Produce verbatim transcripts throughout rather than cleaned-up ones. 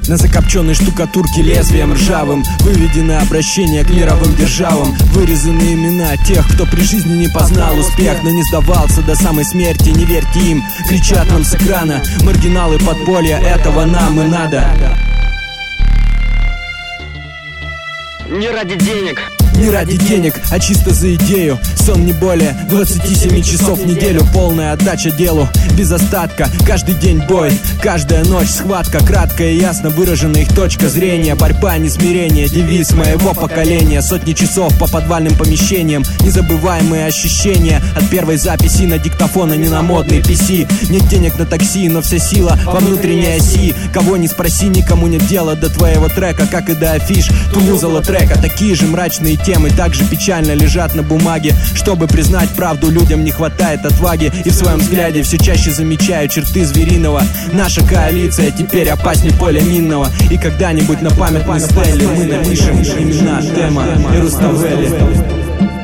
На закопченной штукатурке лезвием ржавым выведено обращение к мировым державам. Вырезаны имена тех, кто при жизни не познал успех, но не сдавался до самой смерти. Не верьте им, кричат нам с экрана маргиналы подполья, этого нам и надо. Не ради денег, не ради денег, а чисто за идею. Сон не более двадцати семи часов в неделю. Полная отдача делу, без остатка. Каждый день бой, каждая ночь схватка. Краткая и ясно выражена их точка зрения. Борьба, не смирение, девиз моего поколения. Сотни часов по подвальным помещениям. Незабываемые ощущения от первой записи на диктофон, а не на модный пи си. Нет денег на такси, но вся сила во внутренней оси. Кого не спроси, никому нет дела до твоего трека, как и до афиш Тулуза Лотрека. Такие же мрачные темы также печально лежат на бумаге. Чтобы признать правду, людям не хватает отваги. И в своем взгляде все чаще замечаю черты звериного. Наша коалиция теперь опаснее поля минного. И когда-нибудь на памятной стеле мы напишем имена Тема и Руставели.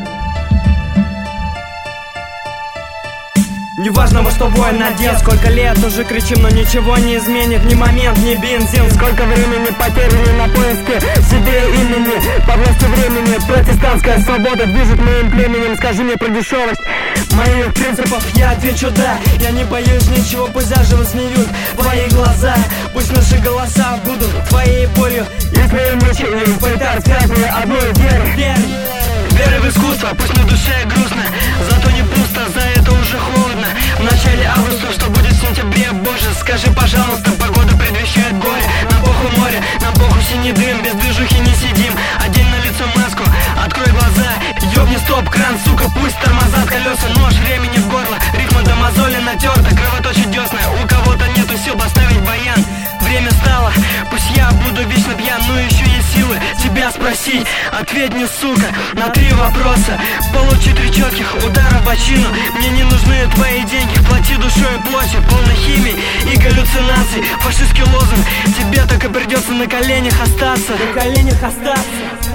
Неважно, во что воин надел, сколько лет уже кричим, но ничего не изменит. Ни момент, ни бензин, сколько времени потеряно на поиске себе имени. По власти времени протестантская свобода движет моим племенем. Скажи мне про дешевость моих принципов, я отвечу да. Я не боюсь ничего, пусть даже высмеют твои глаза. Пусть наши голоса будут твоей болью. Если мучением пытать связаны одной верой. Веры в искусство, пусть на душе грустно, зато не пусто, за это уже холодно. В начале августа, что будет в сентябре, боже, скажи, пожалуйста, погода предвещает горе. На похуй море, на похуй синий дым, без движухи не сидим. Одень на лицо маску, открой глаза, ёбни стоп-кран, сука, пусть тормозат колеса. Нож времени в горло, рифма до мозоли натерта, кровоточит десна. У кого-то нету сил поставить баян. Время стало, пусть я буду вечно пьян, но еще есть силы тебя спросить. Ответь мне, сука, на три вопроса. Получи три четких удара в бочину. Мне не нужны твои деньги, плати душой и плотью. Полной химии и галлюцинаций, фашистский лозунг. Тебе так и придется на коленях остаться. На коленях остаться.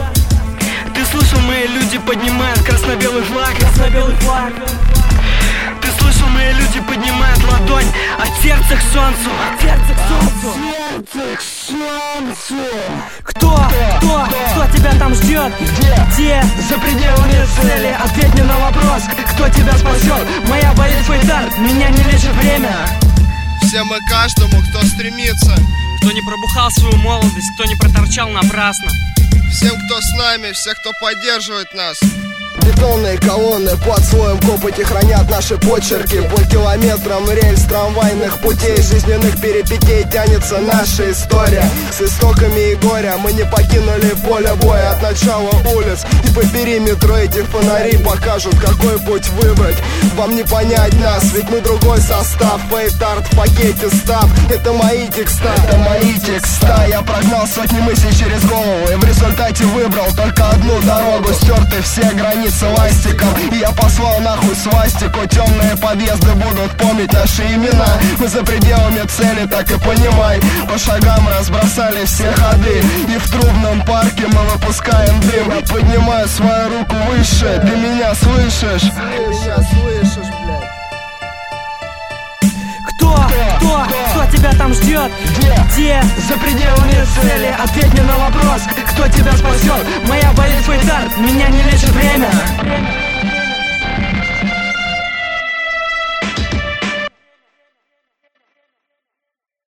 Ты слышал, мои люди поднимают красно-белый флаг. Красно-белый флаг. Ты слышал, мои люди поднимают ладонь от сердца к солнцу. От сердца к солнцу. От сердца к солнцу. Кто? Кто? Кто тебя там ждет? Где? Где? За пределами цели. Ответь мне на вопрос, кто тебя спасет? Моя болит твой тарт, меня не лечит время. Всем и каждому, кто стремится, кто не пробухал свою молодость, кто не проторчал напрасно. Всем, кто с нами, всех, кто поддерживает нас. Бетонные колонны под слоем копоти хранят наши почерки. По километрам рельс трамвайных путей, жизненных перипетий тянется наша история. С истоками и горя мы не покинули поле боя. От начала улиц и по периметру этих фонарей покажут, какой путь выбрать. Вам не понять нас, ведь мы другой состав. Фейт-арт в пакете став, это мои текста, это мои текста. Я прогнал сотни мыслей через голову и в результате выбрал только одну дорогу. Стерты все границы ластиком, и я послал нахуй свастику. Темные подъезды будут помнить наши имена. Мы за пределами цели, так и понимай. По шагам разбросали все ходы, и в трубном парке мы выпускаем дым. Я поднимаю свою руку выше, ты меня слышишь? Ты меня слышишь, блядь? Кто? Кто? Кто тебя там ждет? Где? Где? За пределами цели. Ответь мне на вопрос, кто тебя спасет? Моя болит твой тарт, меня не лечит время.